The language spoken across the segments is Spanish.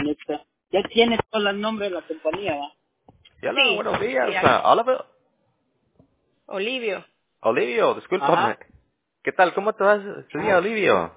señorita. Ya tiene todo el nombre de la compañía, ¿va? Hola, Sí, buenos días. sí, aquí. Oliver. Olivio. Olivio, discúlpame. Ajá. ¿Qué tal? ¿Cómo te vas este día, Olivio?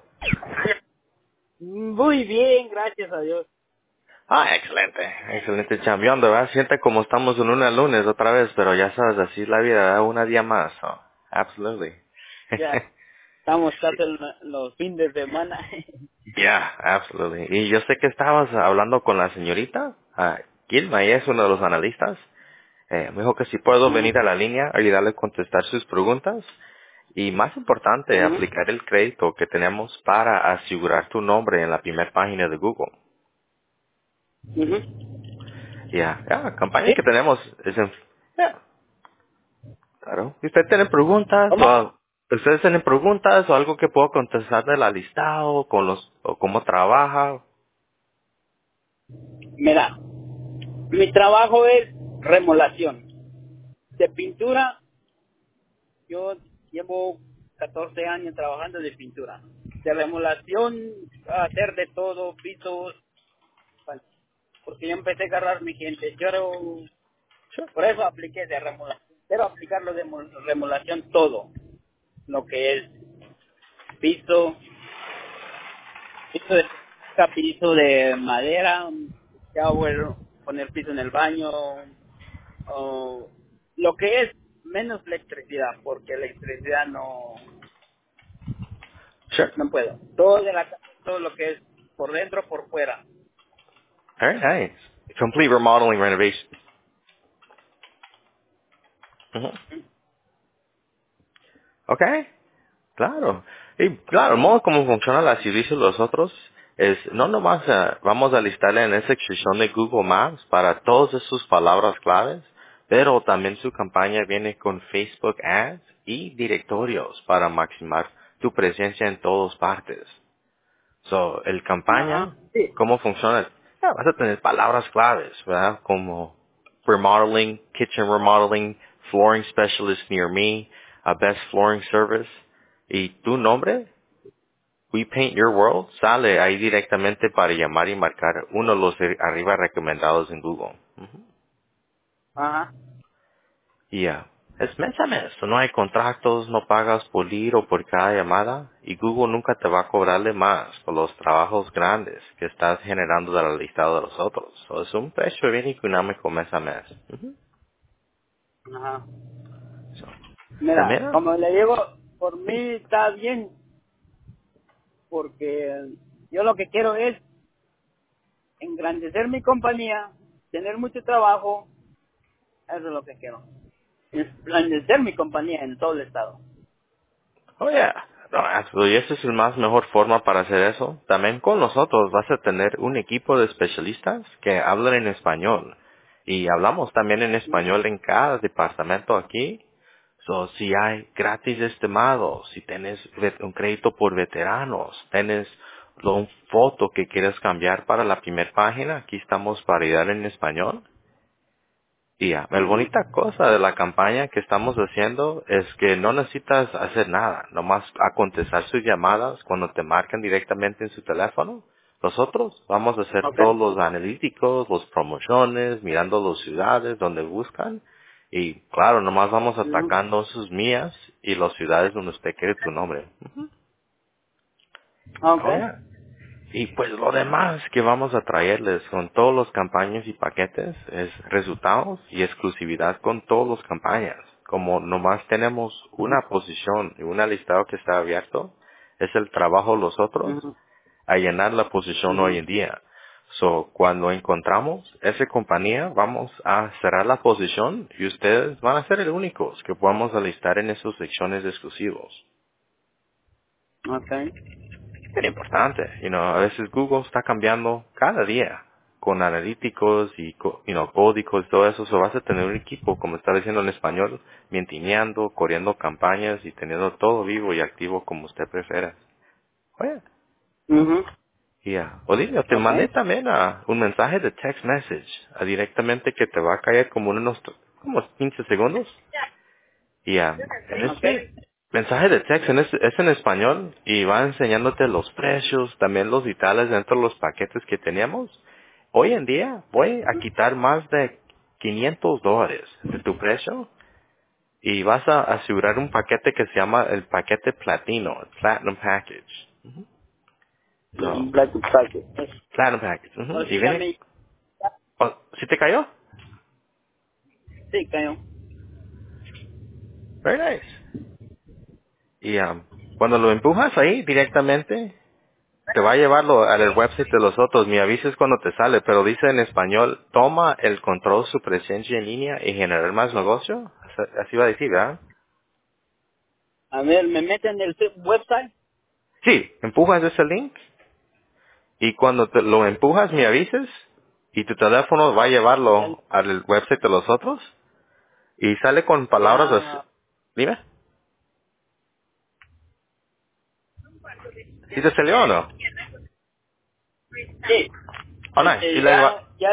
Muy bien, gracias a Dios. Ah, excelente. Excelente chambeando, ¿verdad? Siente como estamos en un lunes otra vez, pero ya sabes, así es la vida, ¿verdad? Un día más. Oh, absolutely. Ya estamos casi en los fines de semana. Yeah, absolutely. Y yo sé que estabas hablando con la señorita Gilma, ella es uno de los analistas. Me dijo que si puedo Ujú, venir a la línea, ayudarle a contestar sus preguntas. Y más importante, ujú, aplicar el crédito que tenemos para asegurar tu nombre en la primera página de Google. ujú. La campaña ¿Sí? que tenemos es en... ya, claro. ¿Y usted tiene preguntas ¿Cómo? ustedes tienen preguntas o algo que puedo contestar de la lista o cómo trabaja? Mira, mi trabajo es remolación. De pintura, yo llevo 14 años trabajando de pintura. De remolación, hacer de todo, pisos, porque yo empecé a agarrar mi gente. Sure. Por eso apliqué de remolación. Quiero aplicarlo de remolación todo. Lo que es piso, piso de madera, ya bueno, poner piso en el baño, o lo que es menos electricidad, porque electricidad Sure. no puedo. Todo de la casa, todo lo que es por dentro, por fuera. Very nice. Complete remodeling renovation. Ujú. Okay. Claro. Y claro, el modo como funciona la servicio de los otros es, no nomás vamos a listarle en esa sección de Google Maps para todas sus palabras claves, pero también su campaña viene con Facebook Ads y directorios para maximizar tu presencia en todas partes. So, el Ajá, campaña, sí. ¿cómo funciona? Vas a tener palabras claves, ¿verdad? Como remodeling, kitchen remodeling, flooring specialist near me, a best flooring service. Y tu nombre, We Paint Your World, sale ahí directamente para llamar y marcar uno de los arriba recomendados en Google. Ujú. Ajá. Y es mes a mes, no hay contratos, no pagas por ir o por cada llamada y Google nunca te va a cobrarle más por los trabajos grandes que estás generando de la lista de los otros. So, es un precio bien económico mes a mes. Ujú. Ajá. So, Mira, también, como le digo, por sí. mí está bien, porque yo lo que quiero es engrandecer mi compañía, tener mucho trabajo, eso es lo que quiero. Engrandecer mi compañía en todo el estado. Oh, yeah. No, y esa es la más mejor forma para hacer eso. También con nosotros vas a tener un equipo de especialistas que hablan en español. Y hablamos también en Ujú, español en cada departamento aquí. So, si hay gratis estimados, si tienes un crédito por veteranos, tienes un foto que quieres cambiar para la primera página, aquí estamos para ayudar en español. Y la ujú. bonita cosa de la campaña que estamos haciendo es que no necesitas hacer nada, nomás a contestar sus llamadas cuando te marcan directamente en su teléfono. Nosotros vamos a hacer Ok. todos los analíticos, los promociones, mirando las ciudades donde buscan. Y claro, nomás vamos Ujú. atacando sus mías y las ciudades donde usted quiere tu nombre. Ujú. Ok. Oh, yeah. Y pues lo demás que vamos a traerles con todos los campañas y paquetes es resultados y exclusividad con todas las campañas. Como nomás tenemos Ujú, una posición y una listado que está abierto, es el trabajo de los otros ujú, a llenar la posición ujú. hoy en día. So, cuando encontramos esa compañía, vamos a cerrar la posición y ustedes van a ser los únicos que podamos alistar en esas secciones exclusivos. Ok. Es importante, a veces Google está cambiando cada día con analíticos y códigos y todo eso, so vas a tener un equipo, como está diciendo en español, mintineando, corriendo campañas y teniendo todo vivo y activo como usted prefiera. Oye, Ujú. Olivia, te Ok. mandé también un mensaje de text message directamente que te va a caer como en unos como 15 segundos. Y en Ok. este mensaje de texto es en español y va enseñándote los precios, también los detalles dentro de los paquetes que teníamos. hoy en día voy a quitar más de $500 de tu precio y vas a asegurar un paquete que se llama el paquete platino, el Platinum Package. So, Black Packet. Platinum Package. O Y si ya viene, me... oh, ¿sí te cayó? Sí, cayó. Very nice. Y cuando lo empujas ahí directamente, te va a llevarlo al website de los otros. Me avisas cuando te sale, pero dice en español, toma el control su presencia en línea y generar más negocio. Así va a decir, ¿verdad? A ver, me meten en el website. Sí, empujas ese link y cuando lo empujas me avisas y tu teléfono va a Ya, llevarlo al website de los otros y sale con palabras así. ya, Dime, ¿sí te salió o no? sí. Oh, nice. Y luego va, Ya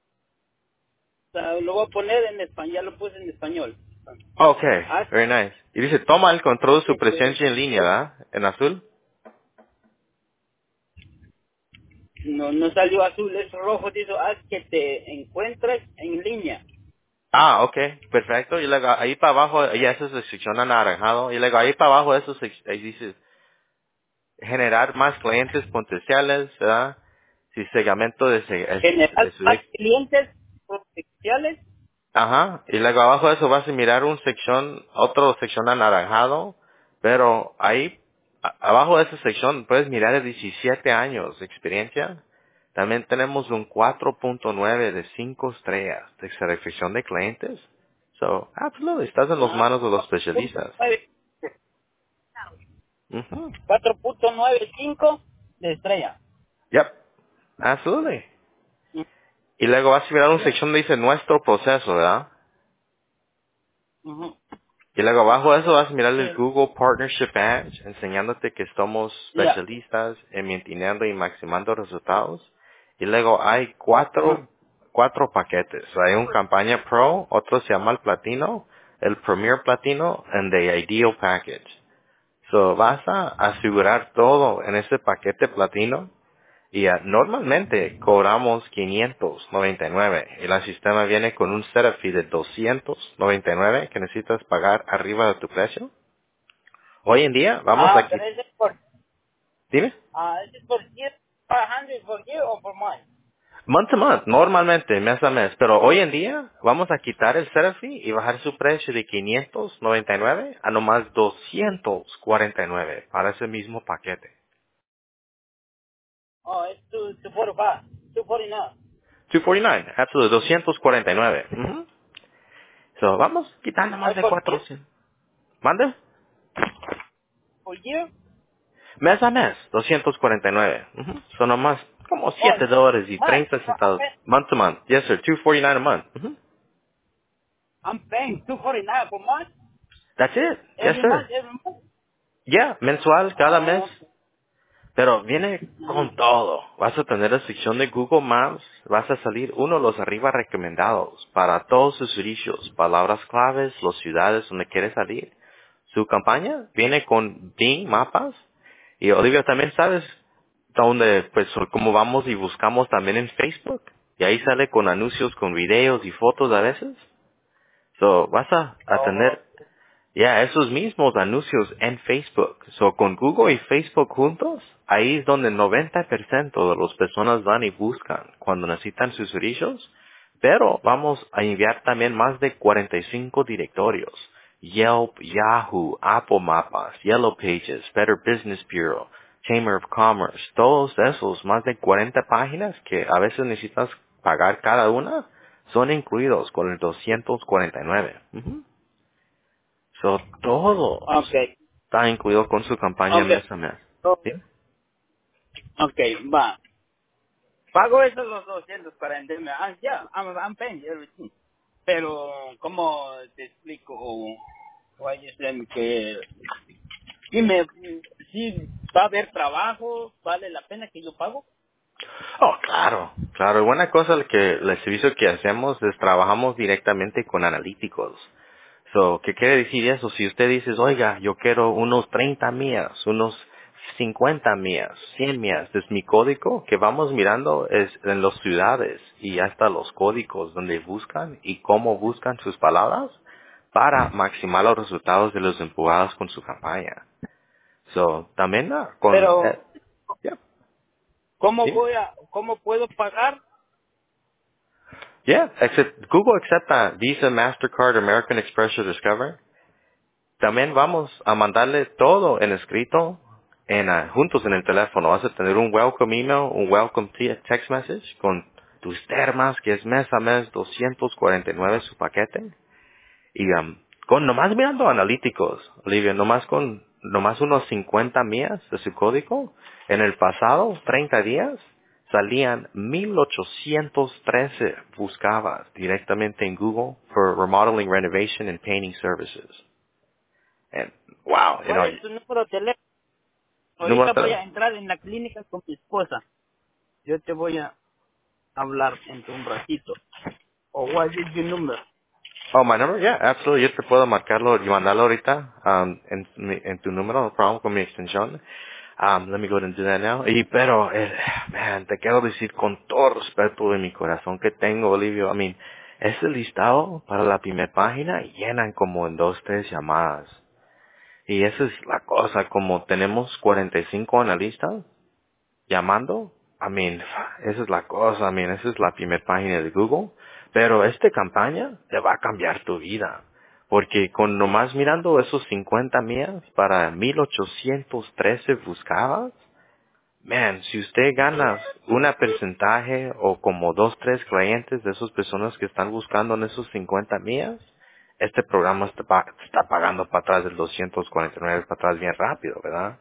lo voy a poner en español, ya lo puse en español. okay, Ah, very nice. Y dice, toma el control de su que presencia en línea, ¿verdad? En azul. no salió azul, es rojo, dice, haz que te encuentres en línea. Ah, okay, perfecto. Y luego ahí para abajo, ya eso se secciona anaranjado. Y luego ahí para abajo, eso ahí dice, generar más clientes potenciales, ¿verdad? Si segmento de Generar su... más clientes potenciales. Ajá. Y luego abajo de eso vas a mirar un sección, otro sección anaranjado. Pero ahí, abajo de esa sección, puedes mirar de 17 años de experiencia. También tenemos un 4.9 de 5 estrellas de satisfacción de clientes. So, absolutely, estás en las Ah, manos de los especialistas. Mhm. 4.95 de estrella. Yep, absolutely. Y luego vas a mirar una Yeah. sección donde dice nuestro proceso, ¿verdad? Ujú. Y luego abajo de eso vas a mirar el Sí. Google Partnership Badge, enseñándote que somos Ya. especialistas en manteniendo y maximizando resultados. Y luego hay Ajá. cuatro paquetes. Hay un campaña Pro, otro se llama el Platino, el Premier Platino, and the Ideal Package. So vas a asegurar todo en ese paquete Platino. Y normalmente cobramos 599 y el sistema viene con un setup fee de 299 que necesitas pagar arriba de tu precio. Hoy en día vamos aquí, Pero ese es por, dime, ese es por year, 500 por year o por month. month to month, normalmente mes a mes, pero hoy en día vamos a quitar el setup fee y bajar su precio de 599 a nomás 249 para ese mismo paquete. Oh, es 245, 249. 249, absolutely, 249. Ujú. So, vamos quitando más de Por year, 400. ¿Mande? por year. Mes a mes, 249. Ujú. Son nomás como Oh, $7 y month. 30 centavos. Month to month. Yes, sir. 249 a month. Ujú. I'm paying 249 per month. That's it. Yes, Every sir. month, every month. Ya, mensual, cada mes. Oh, Pero viene ujú. con todo. Vas a tener la sección de Google Maps. Vas a salir uno de los arriba recomendados para todos sus servicios. Palabras claves, las ciudades donde quieres salir. Su campaña viene con Bing Mapas. Y Olivia, también sabes donde, pues, como vamos y buscamos también en Facebook. Y ahí sale con anuncios, con videos y fotos a veces. So, vas a Oh, tener ya, esos mismos anuncios en Facebook. So, con Google y Facebook juntos, ahí es donde el 90% de las personas van y buscan cuando necesitan sus servicios. Pero vamos a enviar también más de 45 directorios. Yelp, Yahoo, Apple Mapas, Yellow Pages, Better Business Bureau, Chamber of Commerce, todos esos, más de 40 páginas que a veces necesitas pagar cada una, son incluidos con el 249. Ujú. So, todo okay. está incluido con su campaña Okay. mes a mes. Oh, ¿Sí? okay, va. Pago esos los 240. Ya, I'm paying everything. Pero, ¿cómo te explico? O hay que si va a haber trabajo, vale la pena que yo pago. Oh, claro, claro. Buena cosa que el servicio que hacemos es trabajamos directamente con analíticos. So, ¿qué quiere decir eso? Si usted dice, oiga, yo quiero unos 30 millas, unos 50 millas, 100 millas. Es mi código que vamos mirando es en las ciudades y hasta los códigos donde buscan y cómo buscan sus palabras para maximizar los resultados de los empujados con su campaña. So, también con... Pero, yeah, dime. ¿cómo puedo pagar? Yeah, Google acepta Visa, Mastercard, American Express o Discover. También vamos a mandarle todo en escrito, juntos en el teléfono. Vas a tener un welcome email, un welcome text message con tus termas, que es mes a mes 249 su paquete. Y con nomás mirando analíticos, Olivia, nomás unos 50 millas de su código, en el pasado 30 días salían 1813 buscabas directamente en Google for remodeling, renovation and painting services. And, wow, ¿Cuál es tu número de teléfono? número Ahorita voy tres. a entrar en la clínica con mi esposa. Yo te voy a hablar en un ratito. O what is your number? Oh, my number? Yeah, absolutely. Yo te puedo marcarlo y mandarlo ahorita en tu número, no problem, con mi extensión. Let me go ahead and do that now. Pero, man, te quiero decir con todo respeto de mi corazón que tengo, Olivio. I mean, ese listado para la primera página llenan como en 2, 3 llamadas. Y esa es la cosa, como tenemos 45 analistas, llamando. I mean, esa es la cosa, esa es la primera página de Google. Pero esta campaña te va a cambiar tu vida. Porque con nomás mirando esos 50 millas para 1813 buscadas, man, si usted gana una porcentaje o como 2, 3 clientes de esas personas que están buscando en esos 50 millas, este programa te está pagando para atrás del 249 para atrás bien rápido, ¿verdad?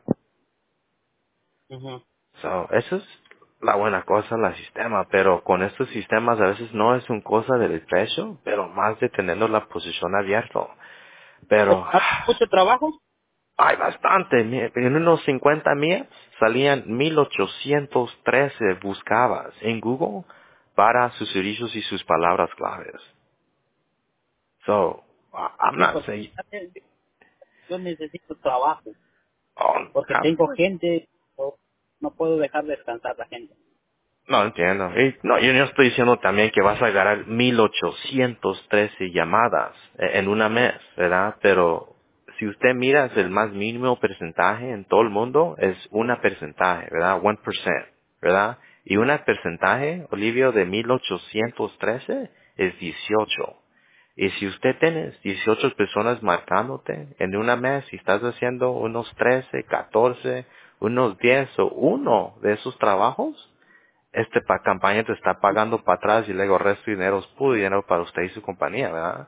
Ujú. So, eso es la buena cosa del sistema, pero con estos sistemas a veces no es una cosa del precio, pero más de teniendo la posición abierta. Pero ¿Mucho trabajo? hay bastante, en unos 50 millas salían 1813 buscabas en Google para sus servicios y sus palabras claves. So, I'm Sí, not porque saying, yo necesito trabajo. oh, Porque tengo absolutely. gente, no puedo dejar descansar la gente. No entiendo. No, yo no estoy diciendo también que vas a ganar 1813 llamadas en una mes, ¿verdad? Pero si usted mira es el más mínimo porcentaje en todo el mundo es una porcentaje, ¿verdad? 1%, ¿verdad? Y una porcentaje, Olivio, de 1813 es 18. Y si usted tiene 18 personas marcándote en una mes y estás haciendo unos 13, 14, unos 10 o uno de esos trabajos, campaña te está pagando para atrás y luego el resto de dinero es puro dinero para usted y su compañía, ¿verdad?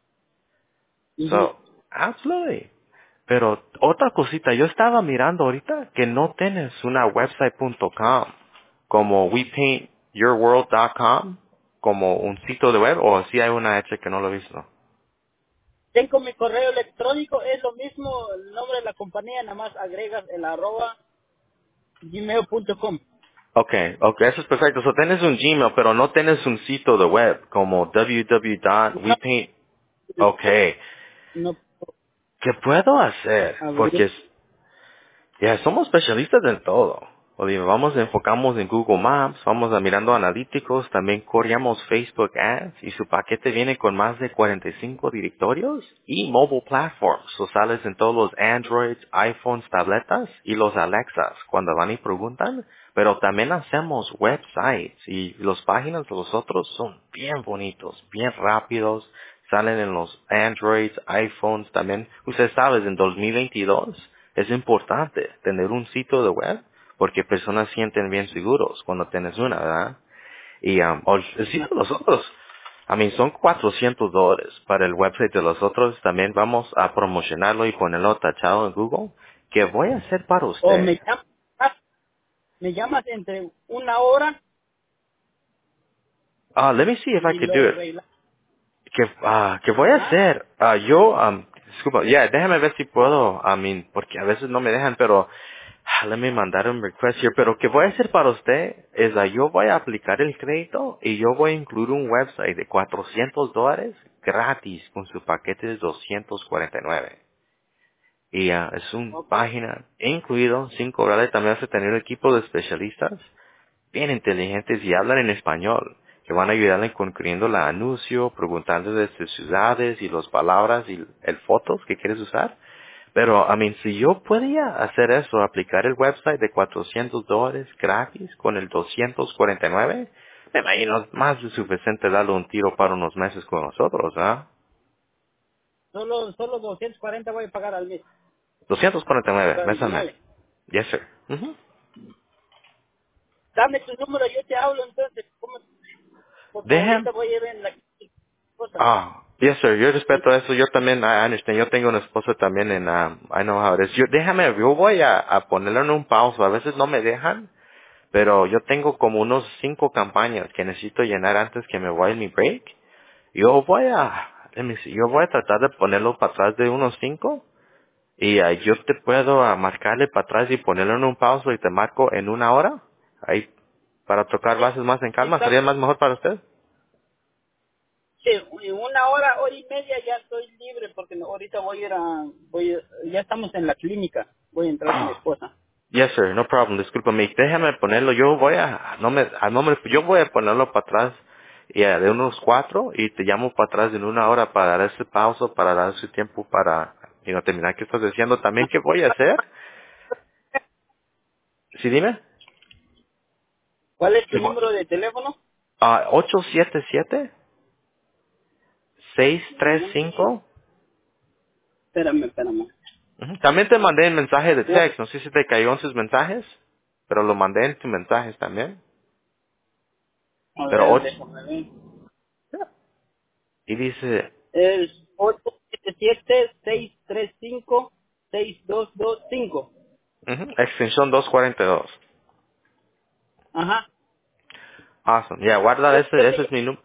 Ujú. So, absolutely. Pero otra cosita, yo estaba mirando ahorita que no tienes una website.com como wepaintyourworld.com como un sitio de web o si hay una hecha que no lo he visto. Tengo mi correo electrónico, es lo mismo el nombre de la compañía, nada más agregas el @gmail.com. Okay, eso es perfecto. So tienes un Gmail, pero no tienes un sitio de web como No, www.wepaint. Okay, no ¿qué puedo hacer? abrir. Porque ya, somos especialistas en todo. Oye, enfocamos en Google Maps, vamos a mirando analíticos, también corríamos Facebook Ads y su paquete viene con más de 45 directorios y mobile platforms. So sales en todos los Androids, iPhones, tabletas y los Alexas cuando van y preguntan. Pero también hacemos websites y las páginas de los otros son bien bonitos, bien rápidos, salen en los Androids, iPhones también. Usted sabe, en 2022 es importante tener un sitio de web porque personas sienten bien seguros cuando tienes una, ¿verdad? Y el sitio de los otros, son $400 para el website de los otros. También vamos a promocionarlo y ponerlo tachado en Google. ¿Qué voy a hacer para O usted? me llamas entre una hora Let me see if I y could lo do it. arreglas. ¿Qué voy a ¿Ah? hacer? Disculpa, déjame ver si puedo, porque a veces no me dejan, pero let me mandar un request here, pero ¿qué voy a hacer para usted? Es yo voy a aplicar el crédito y yo voy a incluir un website de $400 gratis con su paquete de 249. Y es una Ok. página incluido, sin cobrarle, también vas a tener un equipo de especialistas bien inteligentes y hablan en español, que van a ayudarle construyendo el anuncio, preguntando de sus ciudades y las palabras y el fotos que quieres usar. Pero, si yo podía hacer eso, aplicar el website de $400 gratis con el 249, me imagino más de suficiente darle un tiro para unos meses con nosotros, ¿ah? Solo 240 voy a pagar al mes. 249, mes a mes. Adicionales. Yes, sir. Ujú. Dame tu número, yo te hablo entonces. Porque Dejen. ahorita voy a ir en la cosa. Yes, sir. Yo respeto eso. Yo también, I understand. Yo tengo una esposa también en, I know how it is. Yo voy a ponerlo en un pausa. A veces no me dejan, pero yo tengo como unos 5 campañas que necesito llenar antes que me voy en mi break. Yo voy a tratar de ponerlo para atrás de unos 5 y yo te puedo marcarle para atrás y ponerlo en un pausa y te marco en 1 hora. Ahí, para tocar Sí, bases más en sí, calma. ¿Sería más mejor para usted? sí, en 1 hora y media ya estoy libre porque ahorita ya estamos en la clínica. Voy a entrar con mi esposa. Yes, sir, no problem, discúlpame. Déjame ponerlo, yo voy a ponerlo para atrás de unos 4 y te llamo para atrás en 1 hora para dar ese pausa, para dar ese tiempo para terminar qué estás diciendo. También, ¿qué voy a hacer? Sí, dime. ¿Cuál es tu número de teléfono? 877-635. Espérame. Ujú. También te mandé el mensaje de Oh, text, no sé si te cayó en sus mensajes, pero lo mandé en tus mensajes también. a Pero ver, déjame ver. y dice, Es 877-635-6225. extensión 242. Ajá. Awesome. Ya, guarda Yo ese te es mi número.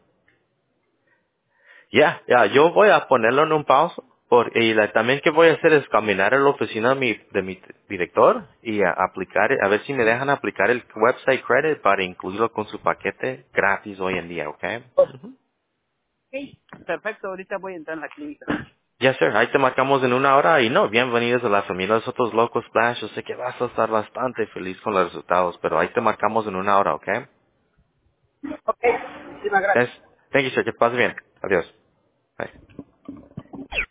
Ya, yo voy a ponerlo en un pausa. También que voy a hacer es caminar a la oficina de mi director y aplicar, a ver si me dejan aplicar el website credit para incluirlo con su paquete gratis hoy en día, ¿ok? Ujú. Ok, perfecto, ahorita voy a entrar en la clínica. Yes, sir. Ahí te marcamos en 1 hora y no, bienvenidos a la familia de los otros locos Flash. Yo sé que vas a estar bastante feliz con los resultados, pero ahí te marcamos en 1 hora, ¿ok? Ok, muchísimas gracias. Yes. Thank you, sir. Que pase bien. Adiós.